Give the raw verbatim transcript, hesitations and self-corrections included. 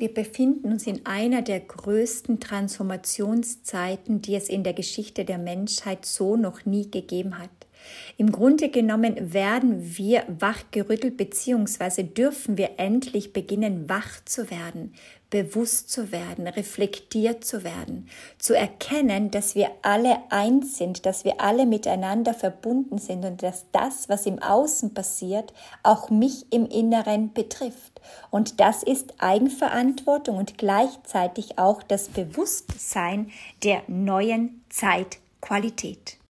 Wir befinden uns in einer der größten Transformationszeiten, die es in der Geschichte der Menschheit so noch nie gegeben hat. Im Grunde genommen werden wir wachgerüttelt bzw. dürfen wir endlich beginnen, wach zu werden, bewusst zu werden, reflektiert zu werden, zu erkennen, dass wir alle eins sind, dass wir alle miteinander verbunden sind und dass das, was im Außen passiert, auch mich im Inneren betrifft. Und das ist Eigenverantwortung und gleichzeitig auch das Bewusstsein der neuen Zeitqualität.